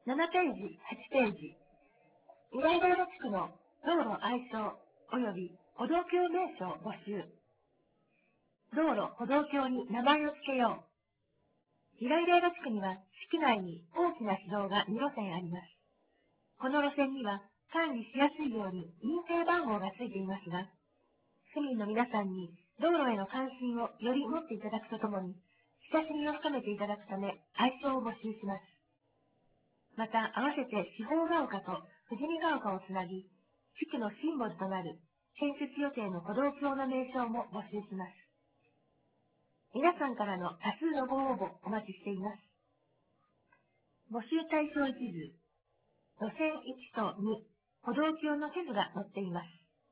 7ページ、8ページ。依頼道路地区の道路愛称及び歩道橋名称募集。道路、歩道橋に名前を付けよう。依頼道路地区には地区内に大きな市道が2路線あります。この路線には管理しやすいように認定番号がついていますが、市民の皆さんに道路への関心をより持っていただくとともに、親しみを深めていただくため、愛称を募集します。また、合わせて四方ヶ丘と富士見ヶ丘をつなぎ、地区のシンボルとなる建設予定の歩道橋の名称も募集します。皆さんからの多数のご応募お待ちしています。募集対象地図、路線1と2、歩道橋の地図が載っています。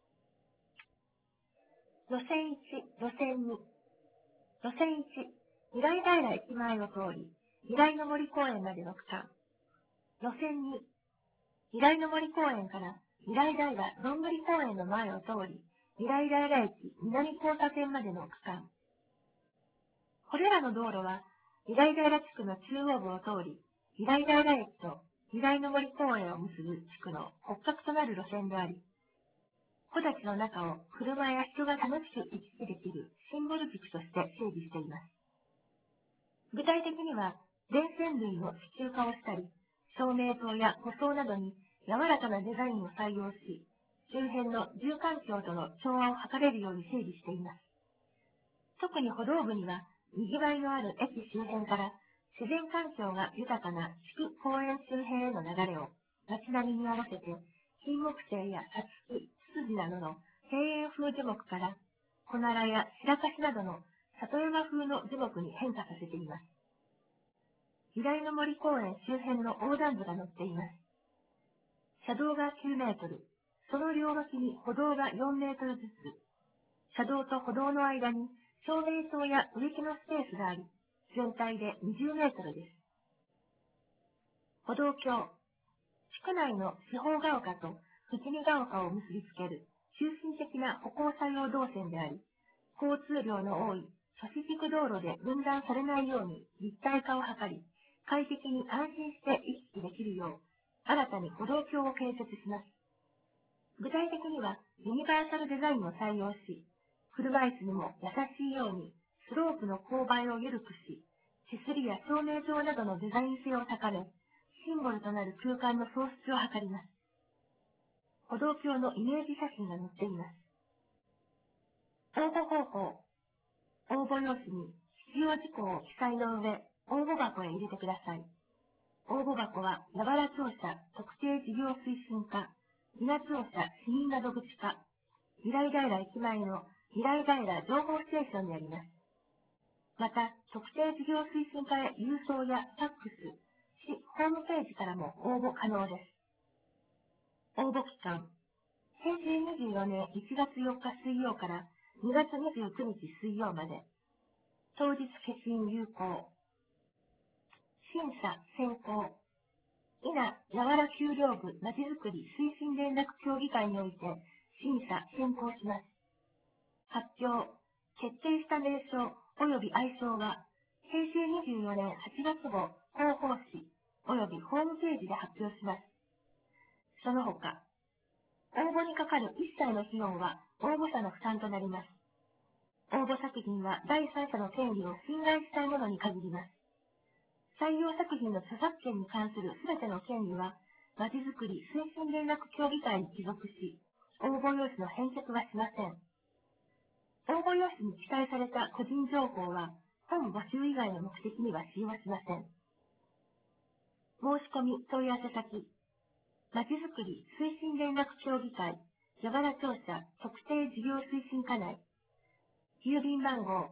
路線1、路線2。路線1、依頼平駅前を通り、依頼の森公園までの区間。路線2、依頼の森公園から依頼平どんぐり公園の前を通り、依頼平駅南交差点までの区間。これらの道路は、依頼平地区の中央部を通り、依頼平駅と依頼の森公園を結ぶ地区の骨格となる路線であり、木立の中を車や人が楽しく行き来できるシンボル軸として整備しています。具体的には、電線類の支柱化をしたり、照明灯や舗装などに柔らかなデザインを採用し、周辺の住環境との調和を図れるように整備しています。特に歩道部には、賑わいのある駅周辺から自然環境が豊かな地区公園周辺への流れを街並みに合わせて、金木犀やサツキ、ツツジなどの庭園風樹木から、コナラや白樫などの里山風の樹木に変化させています。依頼の森公園周辺の横断部が載っています。車道が9メートル、その両脇に歩道が4メートルずつ、車道と歩道の間に照明灯や植木のスペースがあり、全体で20メートルです。歩道橋、地区内の四方ヶ丘と富士見ヶ丘を結びつける中心的な歩行者用動線であり、交通量の多い都市軸道路で分断されないように立体化を図り、快適に安心して行き来できるよう、新たに歩道橋を建設します。具体的には、ユニバーサルデザインを採用し、車椅子にも優しいように、スロープの勾配を緩くし、手すりや照明灯などのデザイン性を高め、シンボルとなる空間の創出を図ります。歩道橋のイメージ写真が載っています。応募方法。応募用紙に必要事項を記載の上、応募箱へ入れてください。応募箱は、やばら庁舎特定事業推進課、稲庁舎市民窓口課、依頼平駅前の依頼平情報ステーションにあります。また、特定事業推進課へ郵送やファックス、市ホームページからも応募可能です。応募期間、平成24年1月4日水曜から2月29日水曜まで。当日消印有効。審査選考。稲やわら丘陵部まちづくり推進連絡協議会において審査選考します。発表。決定した名称及び愛称は、平成24年8月号広報誌及びホームページで発表します。その他、応募にかかる一切の費用は応募者の負担となります。応募作品は第三者の権利を侵害したいものに限ります。採用作品の著作権に関するすべての権利は、まちづくり推進連絡協議会に帰属し、応募用紙の返却はしません。応募用紙に記載された個人情報は、本募集以外の目的には使用しません。申し込み問い合わせ先、まちづくり推進連絡協議会、やばら庁舎特定事業推進課内、郵便番号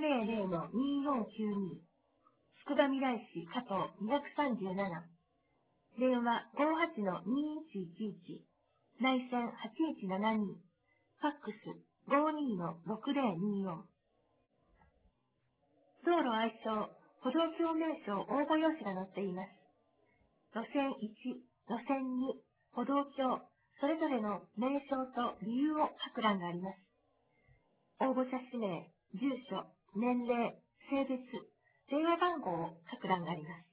300-2492、つくばみらい市加藤237、電話58-2111、内線8172、ファックス52-6024。道路愛称、歩道橋名称応募用紙が載っています。路線1、路線2、歩道橋、それぞれの名称と理由を書く欄があります。応募者氏名、住所、年齢、性別、電話番号を書く欄があります。